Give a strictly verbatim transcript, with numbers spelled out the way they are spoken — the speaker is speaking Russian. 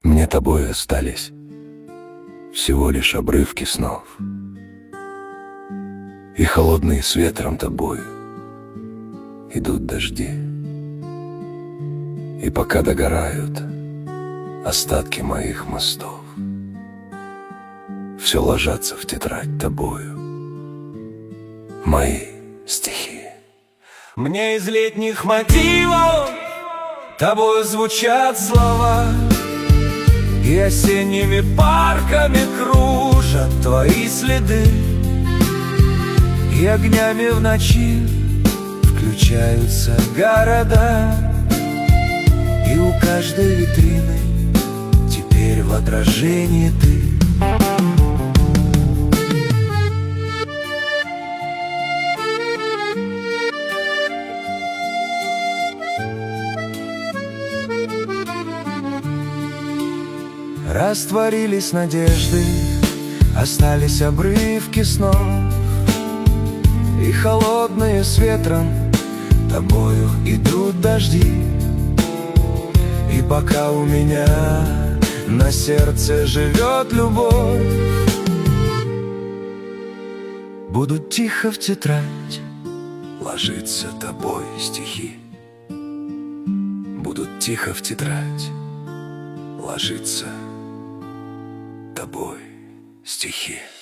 Мне тобой остались всего лишь обрывки снов, и холодные с ветром тобою идут дожди. И пока догорают остатки моих мостов, все ложатся в тетрадь тобою мои стихи. Мне из летних мотивов тобою звучат слова, и осенними парками кружат твои следы, и огнями в ночи включаются города, и у каждой витрины теперь в отражении ты. Растворились надежды, остались обрывки снов, и холодные с ветром тобою идут дожди. И пока у меня на сердце живет любовь, буду тихо в тетрадь Ложится тобой стихи, будут тихо в тетрадь ложиться тобой стихи.